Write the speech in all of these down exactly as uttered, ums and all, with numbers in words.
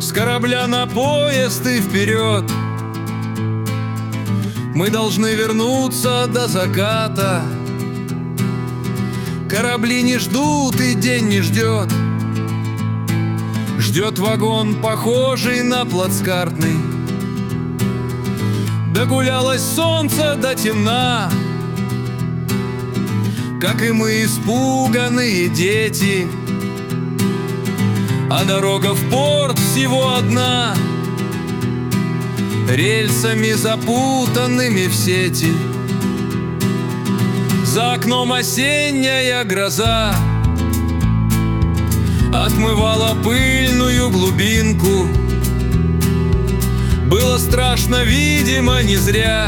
С корабля на поезд и вперед. Мы должны вернуться до заката. Корабли не ждут и день не ждет. Ждет вагон, похожий на плацкартный. Догулялось солнце до темна, как и мы, испуганные дети. А дорога в порт всего одна, рельсами запутанными в сети. За окном осенняя гроза отмывала пыльную глубинку. Было страшно, видимо, не зря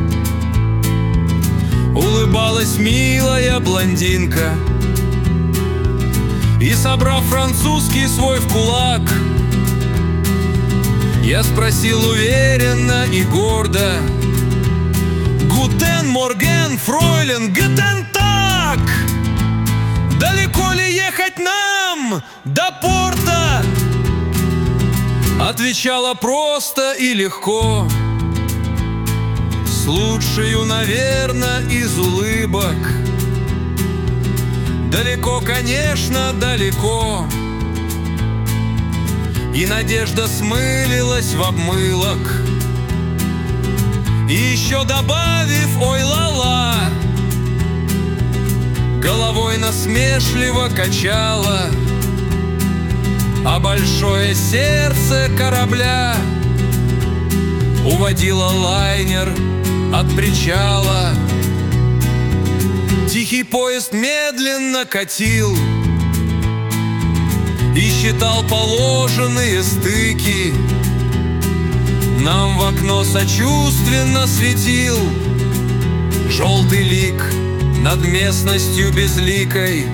улыбалась милая блондинка. И, собрав французский свой в кулак, я спросил уверенно и гордо: «Гутен морген, фройлен, гутен так! Далеко ли ехать нам до порта?» Отвечала просто и легко, с лучшею, наверно, из улыбок: «Далеко, конечно, далеко». И надежда смылилась в обмылок. И еще добавив «ой ла-ла», головой насмешливо качала, а большое сердце корабля уводило лайнер от причала. Тихий поезд медленно катил и считал положенные стыки. Нам в окно сочувственно светил желтый лик над местностью безликой.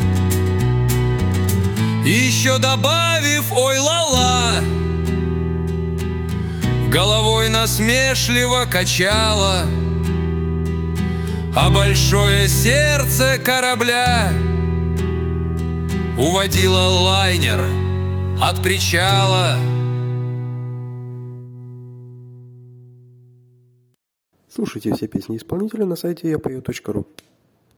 И еще добавив «ой ла-ла», головой насмешливо качала, а большое сердце корабля уводило лайнер от причала. Слушайте все песни исполнителя на сайте я пою точка ру.